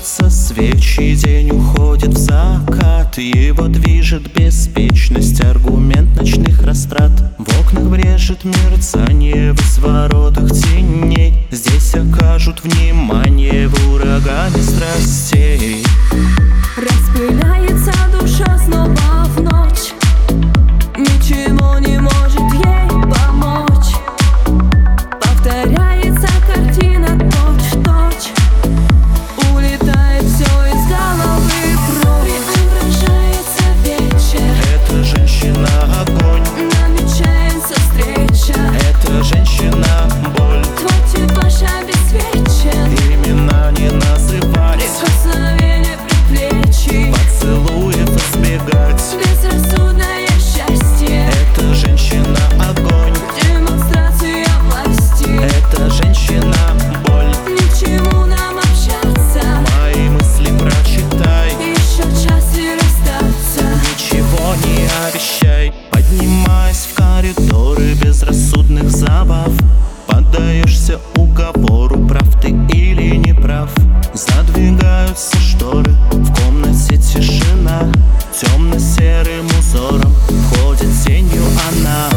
Зажигаются свечи, день уходит в закат. Его движет беспечность, аргумент ночных растрат. В окнах брежет мерцание, в изворотах теней. Здесь окажут внимание в урагане страстей. Распыляется душа снова в ночь, ничего не может ей помочь. Повторяется картина точь-в-точь, улетает все из головы прочь. Преображается вечер, Это женщина огонь, намечается встреча. это женщина боль. Твой типаж обесцвечен, Имена не называть, прикосновение предплечий, поцелуев избегать. безрассудное счастье, Это женщина огонь, демонстрация власти. это женщина боль. Ни к чему нам общаться, Мои мысли прочитай, еще час и расстаться. ничего не обещай. Поднимаясь в коридоры безрассудных забав, поддаешься уговору, прав ты или не прав. Задвигаются шторы, в комнате тишина. Темно-серым узором ходит тенью она.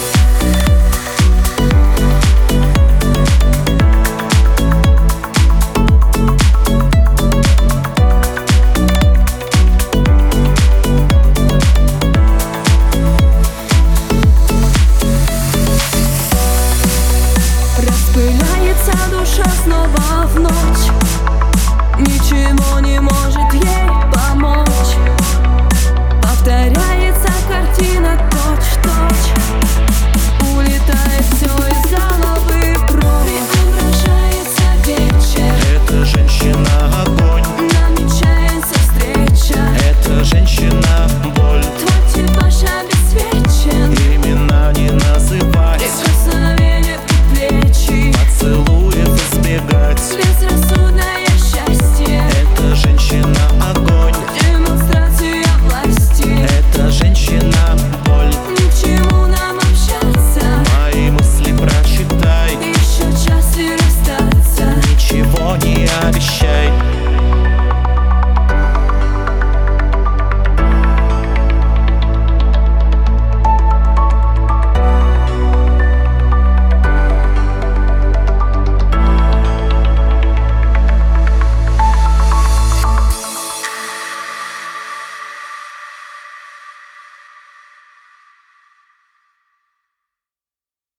Распыляется душа снова в ночь, ничего не может ей помочь. Повторяется картина точь-в-точь, улетает все